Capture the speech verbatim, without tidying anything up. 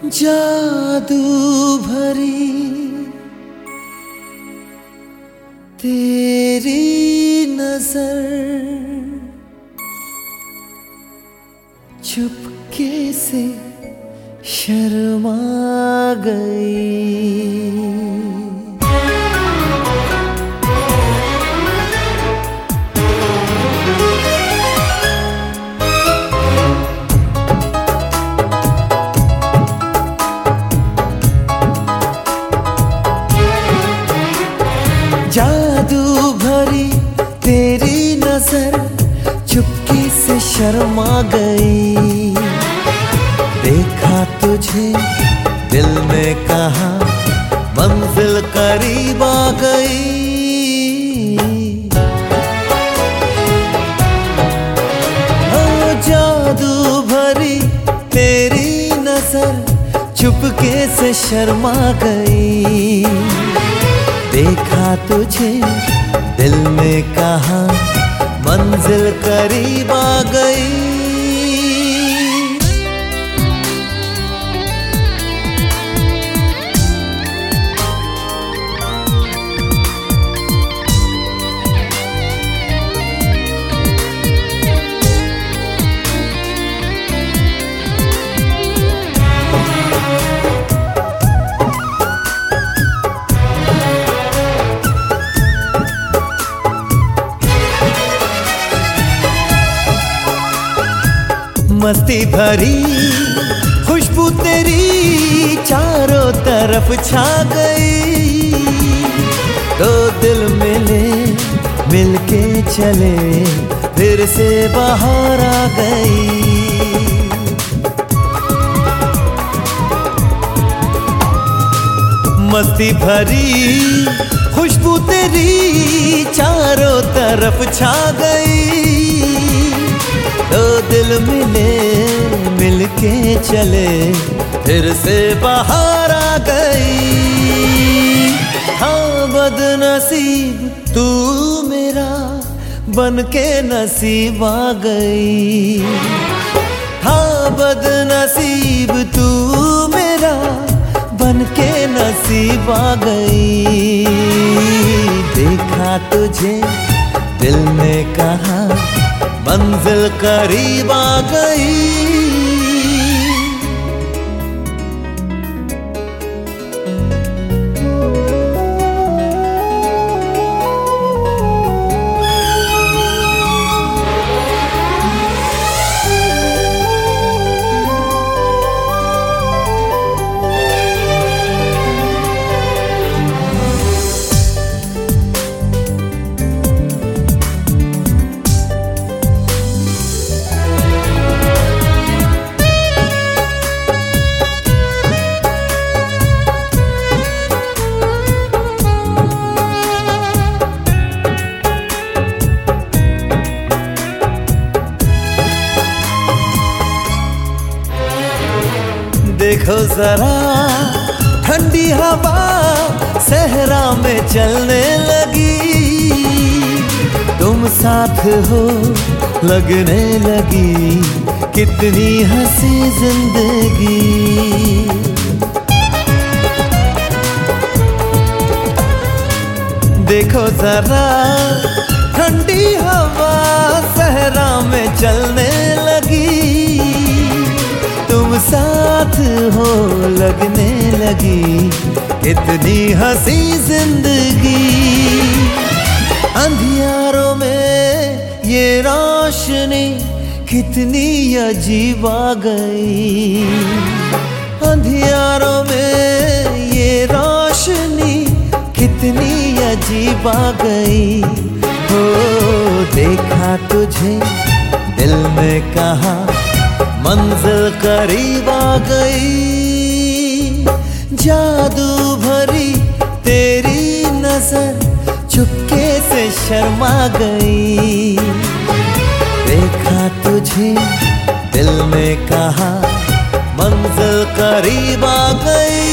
जादू भरी तेरी नजर चुपके से शर्मा गई। जादू भरी तेरी नजर चुपके से शर्मा गई। देखा तुझे दिल ने कहा मंजिल करीब आ गई। ओ जादू भरी तेरी नजर चुपके से शर्मा गई। देखा तुझे दिल ने कहा मंजिल करीब आ गई। मस्ती भरी खुशबू तेरी चारों तरफ छा गई। दो दिल मिले मिलके चले फिर से बाहर आ गई। मस्ती भरी खुशबू तेरी चारों तरफ छा गई। दो दिल मिले मिलके चले फिर से बाहर आ गई। हाँ बदनसीब तू मेरा बनके नसीब आ गई। हाँ बदनसीब तू मेरा बनके नसीब आ गई। देखा तुझे दिल ने कहा मंजिल करीब आ गई। देखो जरा ठंडी हवा सहरा में चलने लगी। तुम साथ हो लगने लगी कितनी हंसी जिंदगी। देखो जरा ठंडी हवा सहरा में चलने लगी। तुम साथ हो लगने लगी कितनी हंसी जिंदगी। अंधियारों में ये रोशनी कितनी अजीब आ गई। अंधियारों में ये रोशनी कितनी अजीब आ गई। हो देखा तुझे दिल ने कहा मंजिल करीब आ गई। जादू भरी तेरी नजर चुपके से शर्मा गई। देखा तुझे दिल ने कहा मंजिल करीब आ गई।